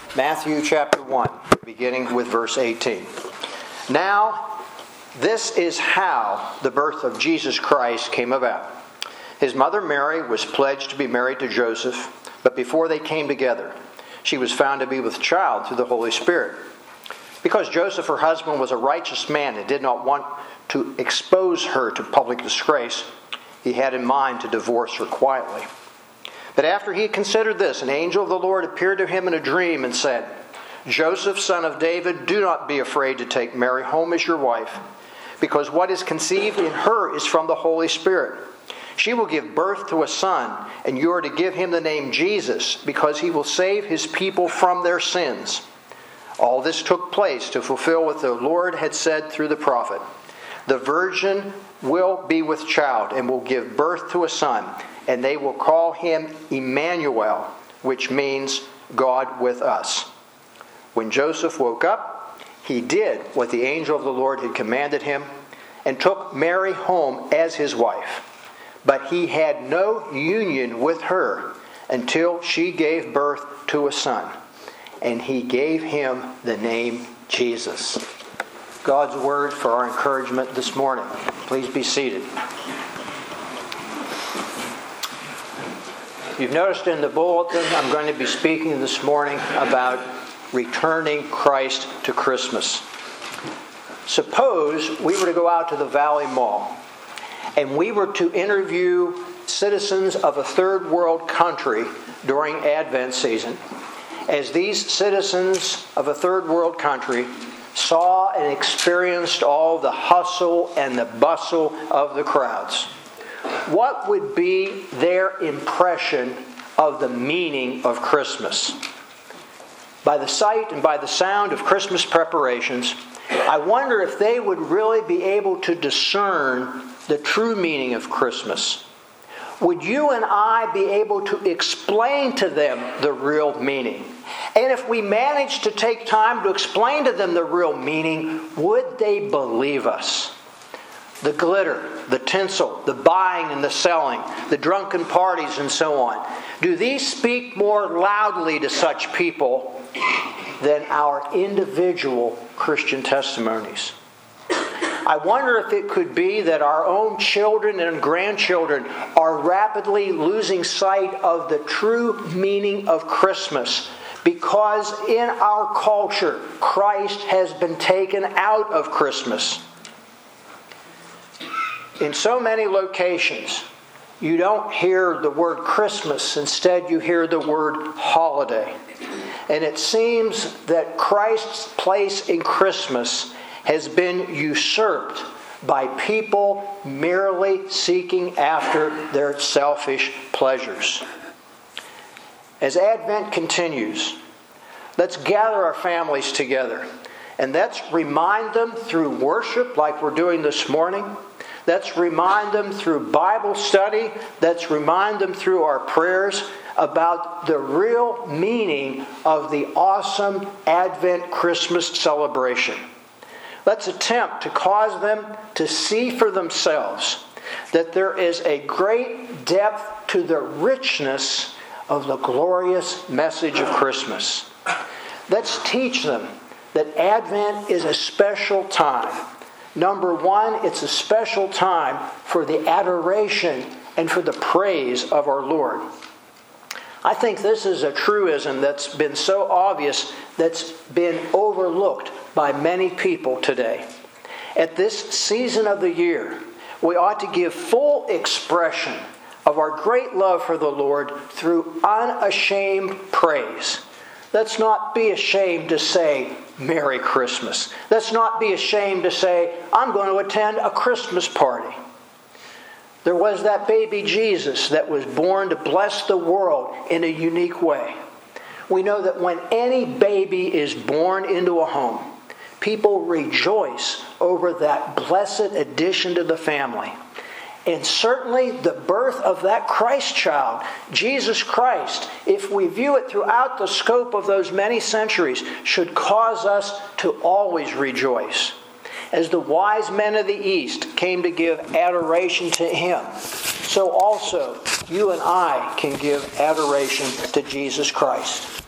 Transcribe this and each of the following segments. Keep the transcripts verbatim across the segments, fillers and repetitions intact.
Matthew chapter one, beginning with verse eighteen. Now, this is how the birth of Jesus Christ came about. His mother Mary was pledged to be married to Joseph, but before they came together, she was found to be with child through the Holy Spirit. Because Joseph, her husband, was a righteous man and did not want to expose her to public disgrace, he had in mind to divorce her quietly. But after he had considered this, an angel of the Lord appeared to him in a dream and said, "Joseph, son of David, do not be afraid to take Mary home as your wife, because what is conceived in her is from the Holy Spirit. She will give birth to a son, and you are to give him the name Jesus, because he will save his people from their sins." All this took place to fulfill what the Lord had said through the prophet. "The virgin will be with child and will give birth to a son, and they will call him Emmanuel," which means God with us. When Joseph woke up, he did what the angel of the Lord had commanded him and took Mary home as his wife. But he had no union with her until she gave birth to a son, and he gave him the name Jesus. God's word for our encouragement this morning. Please be seated. You've noticed in the bulletin, I'm going to be speaking this morning about returning Christ to Christmas. Suppose we were to go out to the Valley Mall and we were to interview citizens of a third world country during Advent season, as these citizens of a third world country saw and experienced all the hustle and the bustle of the crowds. What would be their impression of the meaning of Christmas? By the sight and by the sound of Christmas preparations, I wonder if they would really be able to discern the true meaning of Christmas. Would you and I be able to explain to them the real meaning? And if we managed to take time to explain to them the real meaning, would they believe us? The glitter, the tinsel, the buying and the selling, the drunken parties and so on. Do these speak more loudly to such people than our individual Christian testimonies? I wonder if it could be that our own children and grandchildren are rapidly losing sight of the true meaning of Christmas, because in our culture, Christ has been taken out of Christmas. In so many locations, you don't hear the word Christmas. Instead, you hear the word holiday. And it seems that Christ's place in Christmas has been usurped by people merely seeking after their selfish pleasures. As Advent continues, let's gather our families together and let's remind them through worship like we're doing this morning. Let's remind them through Bible study. Let's remind them through our prayers about the real meaning of the awesome Advent Christmas celebration. Let's attempt to cause them to see for themselves that there is a great depth to the richness of the glorious message of Christmas. Let's teach them that Advent is a special time. Number one, it's a special time for the adoration and for the praise of our Lord. I think this is a truism that's been so obvious that's been overlooked by many people today. At this season of the year, we ought to give full expression of our great love for the Lord through unashamed praise. Let's not be ashamed to say, "Merry Christmas." Let's not be ashamed to say, "I'm going to attend a Christmas party." There was that baby Jesus that was born to bless the world in a unique way. We know that when any baby is born into a home, people rejoice over that blessed addition to the family. And certainly the birth of that Christ child, Jesus Christ, if we view it throughout the scope of those many centuries, should cause us to always rejoice. As the wise men of the East came to give adoration to Him, so also you and I can give adoration to Jesus Christ.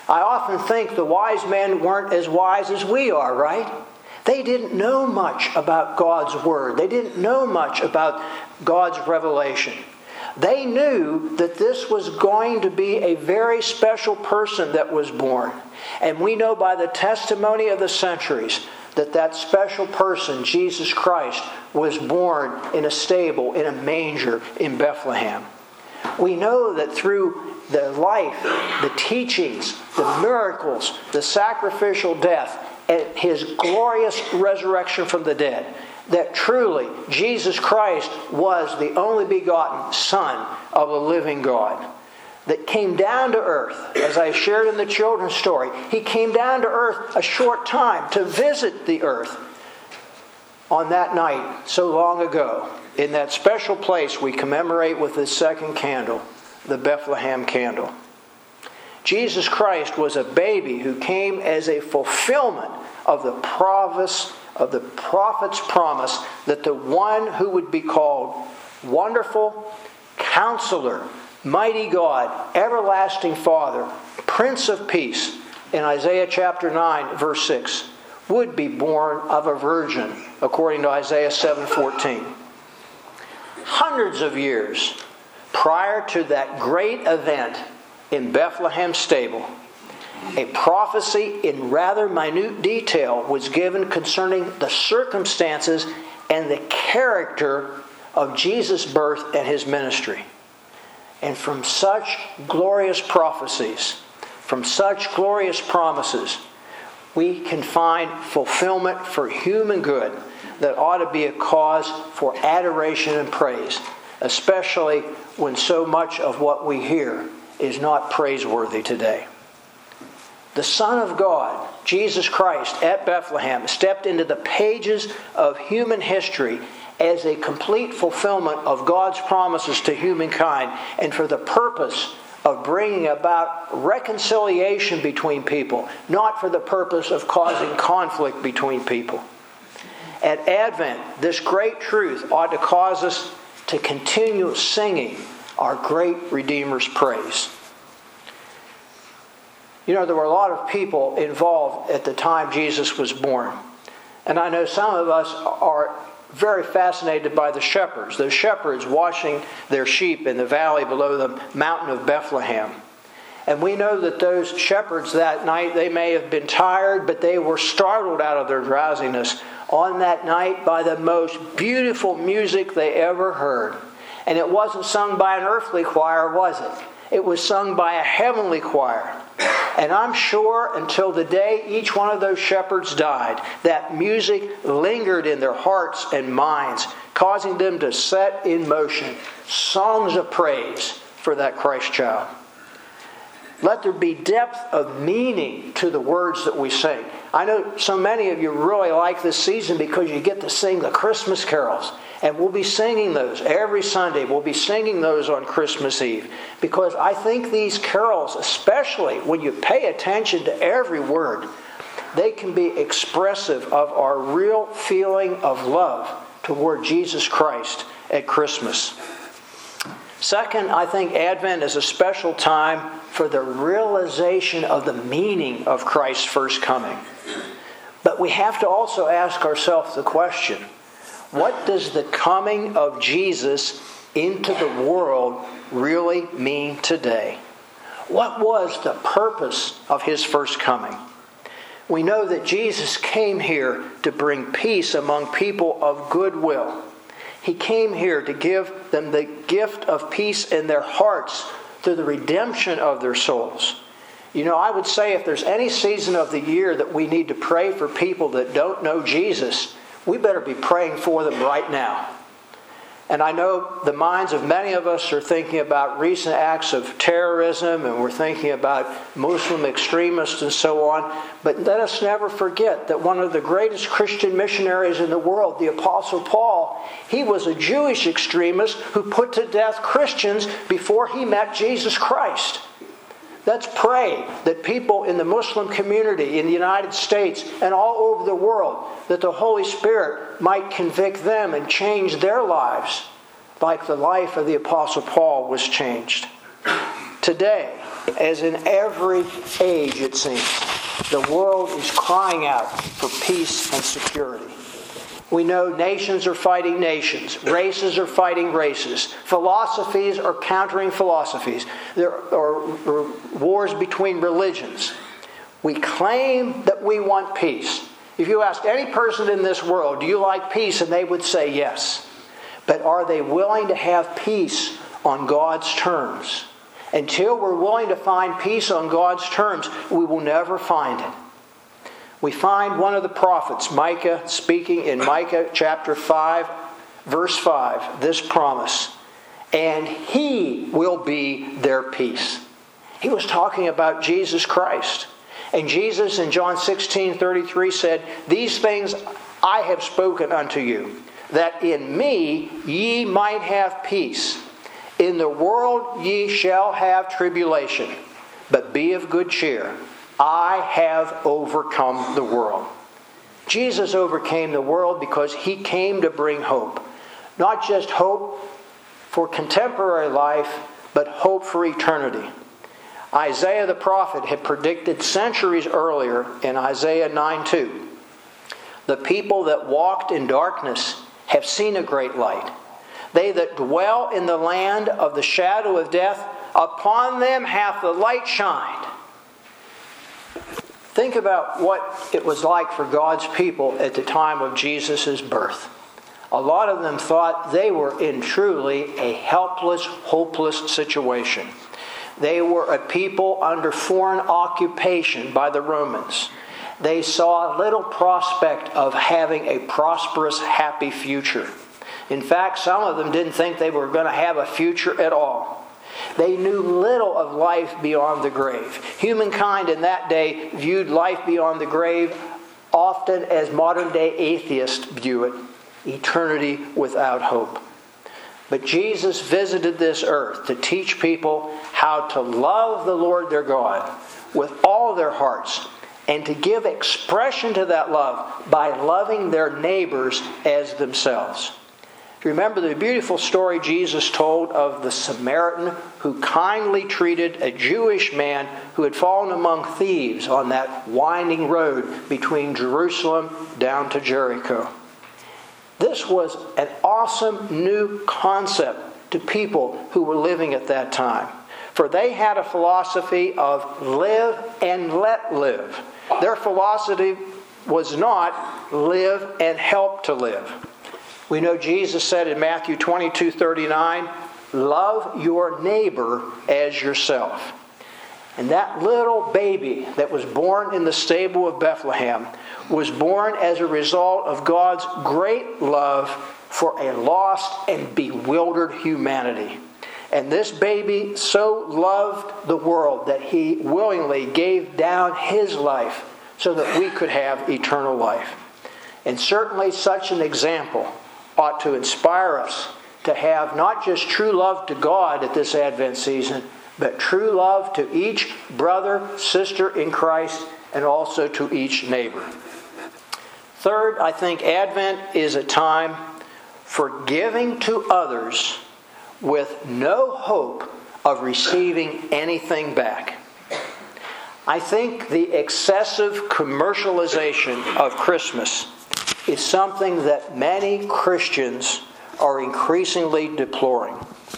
I often think the wise men weren't as wise as we are, right? They didn't know much about God's Word. They didn't know much about God's revelation. They knew that this was going to be a very special person that was born. And we know by the testimony of the centuries that that special person, Jesus Christ, was born in a stable, in a manger in Bethlehem. We know that through the life, the teachings, the miracles, the sacrificial death, and His glorious resurrection from the dead, that truly Jesus Christ was the only begotten Son of the living God that came down to earth. As I shared in the children's story, He came down to earth a short time to visit the earth on that night so long ago, in that special place we commemorate with the second candle, the Bethlehem candle. Jesus Christ was a baby who came as a fulfillment of the promise of the prophet's promise that the one who would be called Wonderful, Counselor, Mighty God, Everlasting Father, Prince of Peace, in Isaiah chapter nine, verse six, would be born of a virgin, according to Isaiah seven fourteen. Hundreds of years prior to that great event in Bethlehem stable, a prophecy in rather minute detail was given concerning the circumstances and the character of Jesus' birth and His ministry. And from such glorious prophecies, from such glorious promises, we can find fulfillment for human good that ought to be a cause for adoration and praise, especially when so much of what we hear is not praiseworthy today. The Son of God, Jesus Christ, at Bethlehem, stepped into the pages of human history as a complete fulfillment of God's promises to humankind, and for the purpose of bringing about reconciliation between people, not for the purpose of causing conflict between people. At Advent, this great truth ought to cause us to continue singing our great Redeemer's praise. You know, there were a lot of people involved at the time Jesus was born. And I know some of us are very fascinated by the shepherds. Those shepherds watching their sheep in the valley below the mountain of Bethlehem. And we know that those shepherds that night, they may have been tired, but they were startled out of their drowsiness on that night by the most beautiful music they ever heard. And it wasn't sung by an earthly choir, was it? It was sung by a heavenly choir. And I'm sure until the day each one of those shepherds died, that music lingered in their hearts and minds, causing them to set in motion songs of praise for that Christ child. Let there be depth of meaning to the words that we sing. I know so many of you really like this season because you get to sing the Christmas carols. And we'll be singing those every Sunday. We'll be singing those on Christmas Eve. Because I think these carols, especially when you pay attention to every word, they can be expressive of our real feeling of love toward Jesus Christ at Christmas. Second, I think Advent is a special time for the realization of the meaning of Christ's first coming. But we have to also ask ourselves the question, what does the coming of Jesus into the world really mean today? What was the purpose of His first coming? We know that Jesus came here to bring peace among people of goodwill. He came here to give them the gift of peace in their hearts through the redemption of their souls. You know, I would say if there's any season of the year that we need to pray for people that don't know Jesus, we better be praying for them right now. And I know the minds of many of us are thinking about recent acts of terrorism, and we're thinking about Muslim extremists and so on. But let us never forget that one of the greatest Christian missionaries in the world, the Apostle Paul, he was a Jewish extremist who put to death Christians before he met Jesus Christ. Let's pray that people in the Muslim community in the United States and all over the world, that the Holy Spirit might convict them and change their lives like the life of the Apostle Paul was changed. Today, as in every age, it seems, the world is crying out for peace and security. We know nations are fighting nations. Races are fighting races. Philosophies are countering philosophies. There are wars between religions. We claim that we want peace. If you ask any person in this world, do you like peace? And they would say yes. But are they willing to have peace on God's terms? Until we're willing to find peace on God's terms, we will never find it. We find one of the prophets, Micah, speaking in Micah chapter five, verse five, this promise. And He will be their peace. He was talking about Jesus Christ. And Jesus in John sixteen thirty-three said, These things I have spoken unto you, that in me ye might have peace. In the world ye shall have tribulation, but be of good cheer. I have overcome the world. Jesus overcame the world because He came to bring hope. Not just hope for contemporary life, but hope for eternity. Isaiah the prophet had predicted centuries earlier in Isaiah nine two, the people that walked in darkness have seen a great light. They that dwell in the land of the shadow of death, upon them hath the light shined. Think about what it was like for God's people at the time of Jesus' birth. A lot of them thought they were in truly a helpless, hopeless situation. They were a people under foreign occupation by the Romans. They saw little prospect of having a prosperous, happy future. In fact, some of them didn't think they were going to have a future at all. They knew little of life beyond the grave. Humankind in that day viewed life beyond the grave often as modern-day atheists view it, eternity without hope. But Jesus visited this earth to teach people how to love the Lord their God with all their hearts and to give expression to that love by loving their neighbors as themselves. Remember the beautiful story Jesus told of the Samaritan who kindly treated a Jewish man who had fallen among thieves on that winding road between Jerusalem down to Jericho. This was an awesome new concept to people who were living at that time. For they had a philosophy of live and let live. Their philosophy was not live and help to live. We know Jesus said in Matthew twenty-two thirty-nine, love your neighbor as yourself. And that little baby that was born in the stable of Bethlehem was born as a result of God's great love for a lost and bewildered humanity. And this baby so loved the world that He willingly gave down His life so that we could have eternal life. And certainly such an example ought to inspire us to have not just true love to God at this Advent season, but true love to each brother, sister in Christ, and also to each neighbor. Third, I think Advent is a time for giving to others with no hope of receiving anything back. I think the excessive commercialization of Christmas is something that many Christians are increasingly deploring.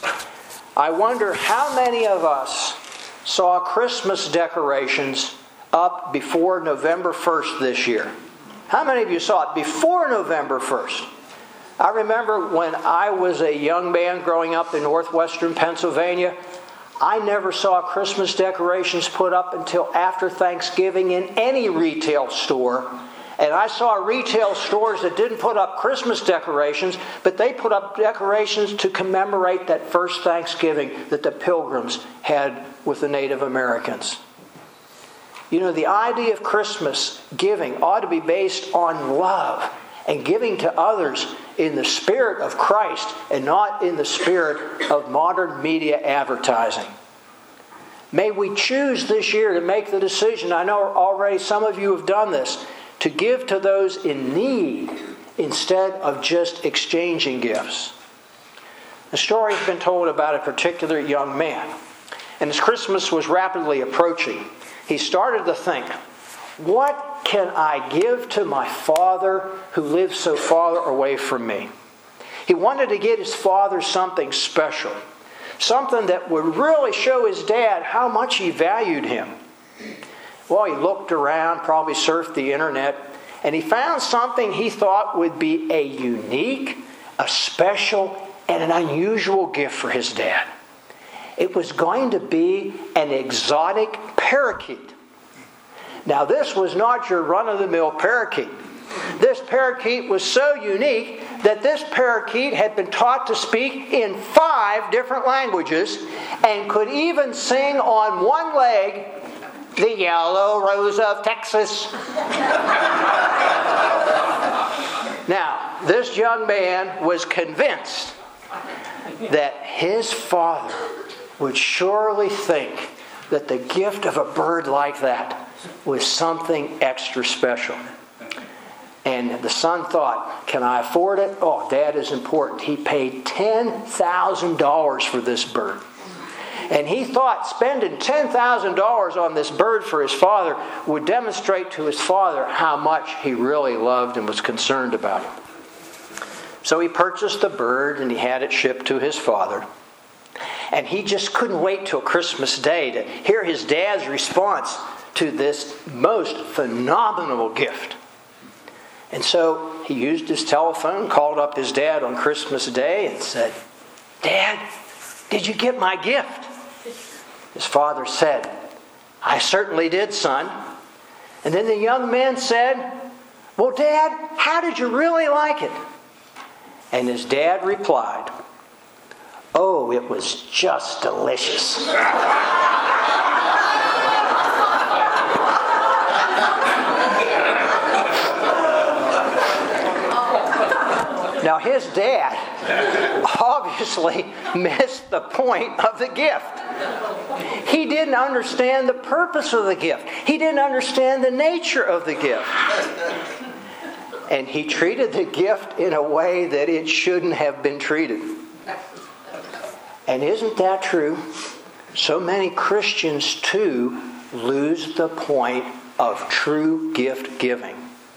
I wonder how many of us saw Christmas decorations up before November first this year. How many of you saw it before November first? I remember when I was a young man growing up in northwestern Pennsylvania, I never saw Christmas decorations put up until after Thanksgiving in any retail store. And I saw retail stores that didn't put up Christmas decorations, but they put up decorations to commemorate that first Thanksgiving that the Pilgrims had with the Native Americans. You know, the idea of Christmas giving ought to be based on love and giving to others in the spirit of Christ and not in the spirit of modern media advertising. May we choose this year to make the decision, I know already some of you have done this, to give to those in need instead of just exchanging gifts. A story has been told about a particular young man. And as Christmas was rapidly approaching, he started to think, what can I give to my father who lives so far away from me? He wanted to get his father something special, something that would really show his dad how much he valued him. Well, he looked around, probably surfed the internet, and he found something he thought would be a unique, a special, and an unusual gift for his dad. It was going to be an exotic parakeet. Now, this was not your run-of-the-mill parakeet. This parakeet was so unique that this parakeet had been taught to speak in five different languages and could even sing on one leg, "The Yellow Rose of Texas." Now, this young man was convinced that his father would surely think that the gift of a bird like that was something extra special. And the son thought, can I afford it? Oh, Dad is important. He paid ten thousand dollars for this bird. And he thought spending ten thousand dollars on this bird for his father would demonstrate to his father how much he really loved and was concerned about him. So he purchased the bird and he had it shipped to his father. And he just couldn't wait till Christmas Day to hear his dad's response to this most phenomenal gift. And so he used his telephone, called up his dad on Christmas Day and said, "Dad, did you get my gift?" His father said, "I certainly did, son." And then the young man said, "Well, Dad, how did you really like it?" And his dad replied, "Oh, it was just delicious." Now, his dad obviously missed the point of the gift. He didn't understand the purpose of the gift. He didn't understand the nature of the gift. And he treated the gift in a way that it shouldn't have been treated. And isn't that true? So many Christians, too, lose the point of true gift giving.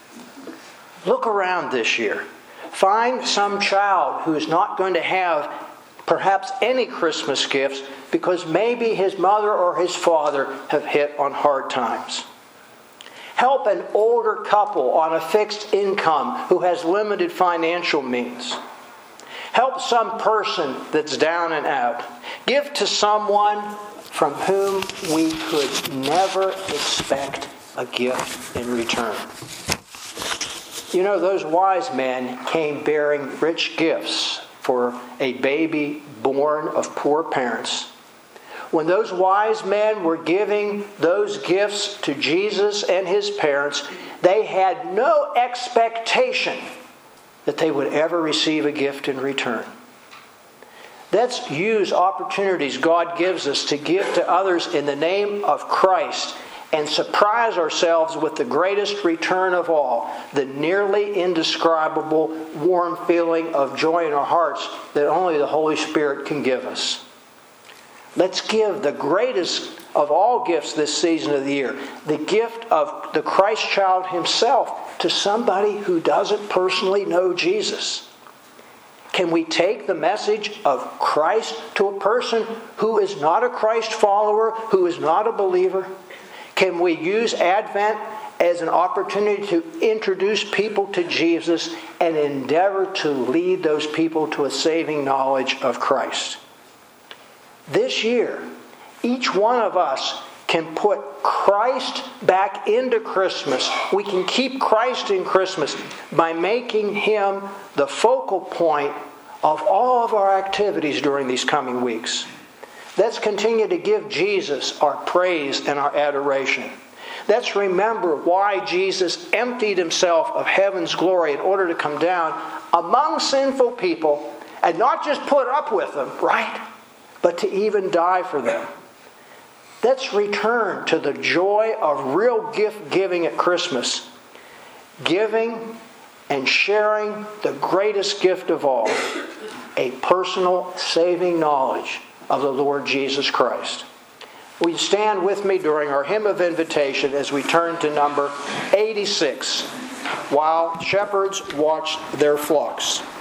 Look around this year. Find some child who is not going to have perhaps any Christmas gifts because maybe his mother or his father have hit on hard times. Help an older couple on a fixed income who has limited financial means. Help some person that's down and out. Give to someone from whom we could never expect a gift in return. You know, those wise men came bearing rich gifts for a baby born of poor parents. When those wise men were giving those gifts to Jesus and his parents, they had no expectation that they would ever receive a gift in return. Let's use opportunities God gives us to give to others in the name of Christ and surprise ourselves with the greatest return of all, the nearly indescribable warm feeling of joy in our hearts that only the Holy Spirit can give us. Let's give the greatest of all gifts this season of the year, the gift of the Christ child himself, to somebody who doesn't personally know Jesus. Can we take the message of Christ to a person who is not a Christ follower, who is not a believer? Can we use Advent as an opportunity to introduce people to Jesus and endeavor to lead those people to a saving knowledge of Christ? This year, each one of us can put Christ back into Christmas. We can keep Christ in Christmas by making him the focal point of all of our activities during these coming weeks. Let's continue to give Jesus our praise and our adoration. Let's remember why Jesus emptied himself of heaven's glory in order to come down among sinful people and not just put up with them, right? But to even die for them. Let's return to the joy of real gift giving at Christmas. Giving and sharing the greatest gift of all, a personal saving knowledge of the Lord Jesus Christ. Will you stand with me during our hymn of invitation as we turn to number eighty-six, While Shepherds Watched Their Flocks.